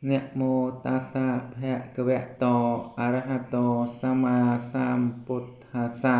Nẹ mô tassa bhagavato arahato sammasambuddhassa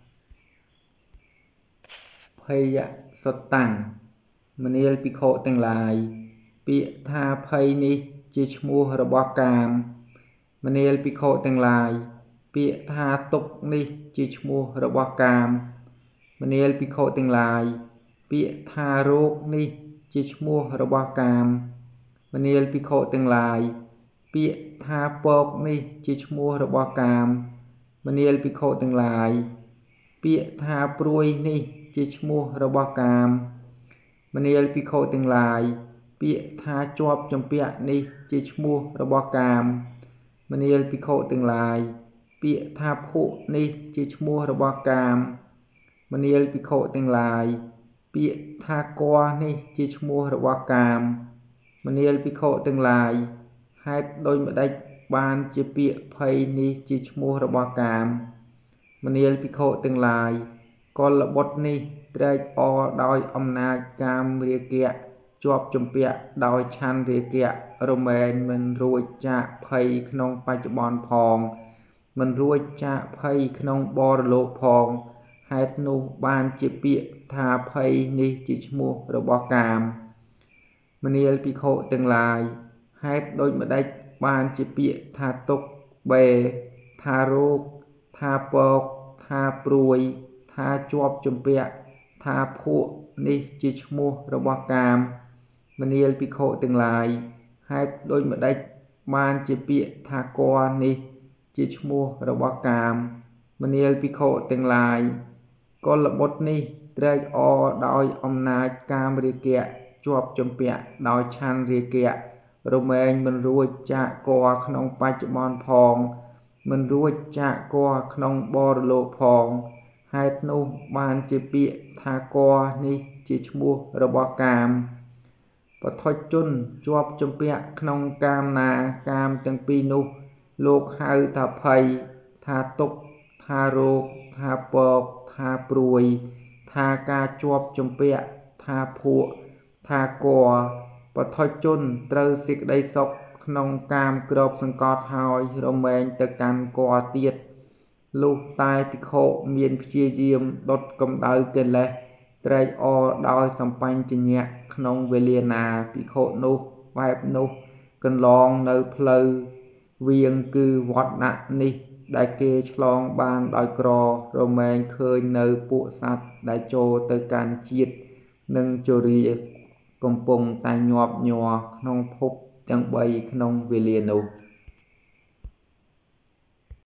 ភ័យសុត្តੰមនាលភិក្ខុទាំងឡាយពាក្យថាភ័យនេះជាឈ្មោះរបស់កាមមនាលភិក្ខុទាំងឡាយពាក្យថាទុក្ខនេះជាឈ្មោះរបស់កាមមនាលភិក្ខុទាំងឡាយពាក្យថារោគនេះជាឈ្មោះរបស់កាមមនាលភិក្ខុទាំងឡាយពាក្យថាពកនេះជាឈ្មោះរបស់កាមមនាលភិក្ខុទាំងឡាយពាក្យថាព្រួយនេះជាឈ្មោះរបស់កាមមនាលភិក្ខុទាំងឡាយពាក្យថាជាប់ជំពាក់នេះជាឈ្មោះរបស់កាមមនាលភិក្ខុទាំងឡាយពាក្យថាភក់នេះជាឈ្មោះរបស់កាមមនាលភិក្ខុទាំងឡាយពាក្យថាគរនេះជាឈ្មោះរបស់កាមមនាលភិក្ខុទាំងឡាយហេតុដូចម្ដេចបានជាពាក្យភ័យនេះជាឈ្មោះរបស់កាមមនាលភិក្ខុទាំងឡាយកុលបុត្រនេះត្រេកអរដោយអំណាចកាមរាគៈជាប់ជំពាក់ដោយឆន្ទរាគៈរមែងមិនរួចចាកភ័យក្នុងបច្ចុប្បន្នផងមិនរួចចាកភ័យក្នុងបរលោកផងហេតុនោះបានជាពាក្យថាភ័យនេះជាឈ្មោះរបស់កាមមនាលភិក្ខុទាំងឡាយហេតុដូចម្ដេចបានជាពាក្យថាទុក្ខបេថារោគថាពកថាព្រួយថាជាប់ជំពាក់ថាភក់នេះជាឈ្មោះរបស់កាមមនាលភិក្ខុទាំងឡាយហេតុដូចម្ដេចបានជាពាក្យថាគរនេះជាឈ្មោះរបស់កាមមនាលភិក្ខុទាំងឡាយកុលបុត្រនេះត្រេកអរដោយអំណាចកាមរាគៈជាប់ជំពាក់ដោយឆន្ទរាគៈរមែងមិនរួចចាកគរក្នុងបច្ចុប្បន្នផងមិនរួចចាកគរក្នុងបរលោកផងហេតុនោះបានជាពាក្យថាគរនេះជាឈ្មោះរបស់កាមបឋិជនជាប់ជំពាក់ក្នុងកាមណាកាមទាំងពីរនោះលោកហៅថាភ័យថាទុក្ខថារោគថាពកថាព្រួយថាការជាប់ជំពាក់ថាភក់ថាគរបឋិជនត្រូវសេចក្តីសុខក្នុងកាមគ្របសង្កត់ហើយរមែងទៅកាន់គរទៀតលុះតែភិក្ខុមានព្យាយាមដុតកម្ដៅកិលេសត្រេកអរដោយសម្បញ្ញៈក្នុងវេលាណាភិក្ខុនោះបែបនោះកន្លងនៅផ្លូវវាងគឺវត្តណៈនេះដែលគេឆ្លងបានដោយក្ររមែងឃើញនៅពួកសត្វដែលចូលទៅកាន់ជាតិនិងជរាកំពុងតែញាប់ញ័រក្នុងភពទាំង3ក្នុងវេលានោះ